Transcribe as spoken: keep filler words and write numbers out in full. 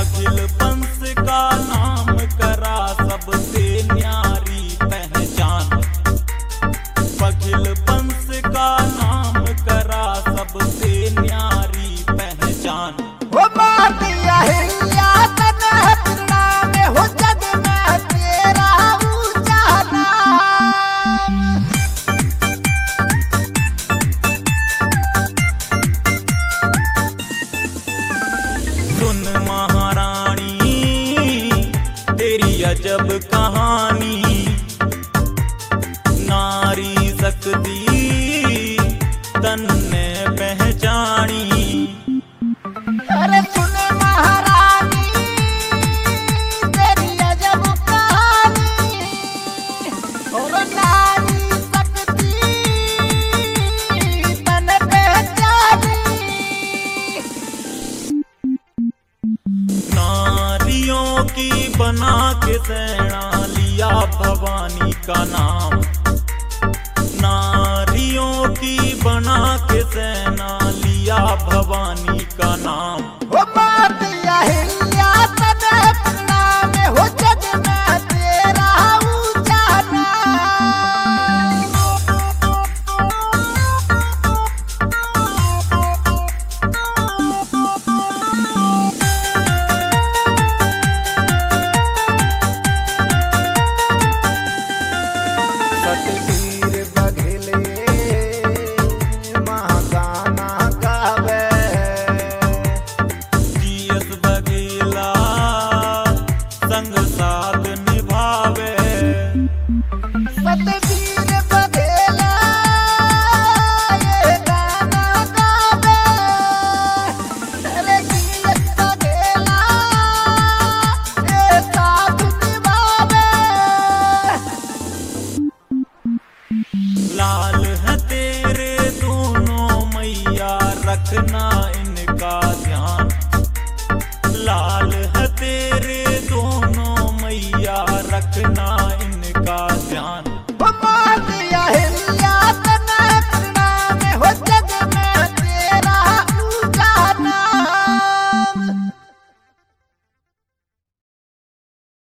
पगिल वंश का नाम करा सबसे न्यारी पहचान। पगिल वंश का नाम करा सबसे न्यारी पहचान। वो मातिया हिया तने पिंडा में हो जग में तेरा ऊंचा नाम। सुन महारानी तेरी अजब कहानी, नारी शक्ति तन ने पहचानी। अरे सुन महारानी तेरी अजब कहानी, और नारी शक्ति तन पहचानी। नारियों की बना के सेना लिया भवानी का नाम। नारियों की बना के सेना लिया भवानी का नाम।